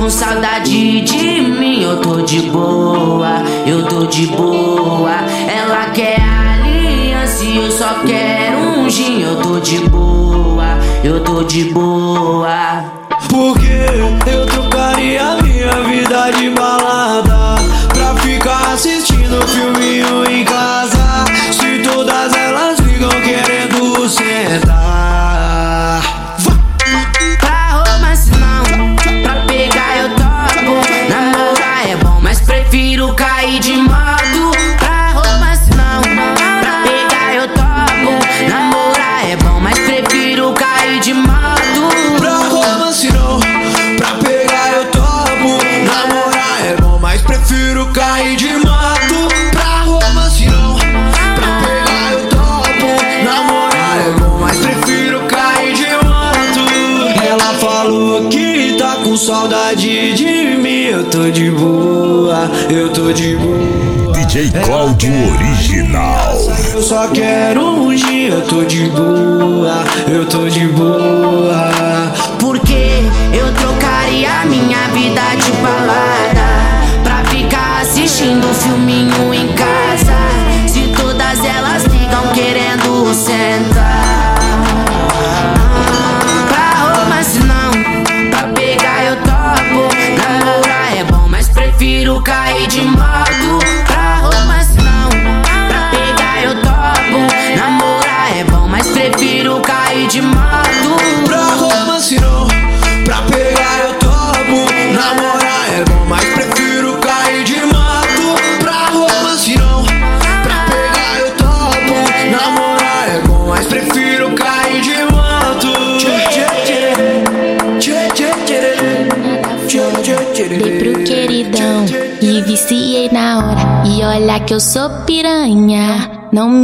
saudade de mim, eu tô de boa, eu tô de boa. Ela quer aliança e eu só quero um gin, eu tô de boa, eu tô de boa. Porque eu trocaria minha vida de balada pra ficar assistindo filminho em casa, se todas elas ficam querendo sentar. Pra romance não, pra pegar eu topo. Namorar é bom, mas prefiro cair de moto. Pra romance não, pra pegar eu topo. Namorar é bom, mas prefiro cair de moto. Pra romance não, pra pegar eu topo. Namorar é bom, mas prefiro cair de moto. Pra romance não, pra pegar eu topo. Namorar é bom, mas prefiro cair de moto. Ela falou que tá com saudade de mim, eu tô de boa, eu tô de boa. DJ Cláudio Original. Eu só quero um dia, eu tô de boa, eu tô de boa. Porque eu trocaria minha vida de balada pra ficar assistindo filminho em casa, se todas elas ligam querendo sentar. Pra romance não, pra pegar eu topo. Namorar é bom, mas prefiro cair de moto. Pra romance não, pra pegar eu topo. Namorar é bom, mas prefiro cair de moto. Pra romance não, pra pegar eu topo. Namorar é bom, mas prefiro cair de moto. Pra romance não, pra pegar eu topo. Namorar é bom, mas prefiro cair de moto. Dei pro queridão e viciei na hora. E olha que eu sou piranha. Não me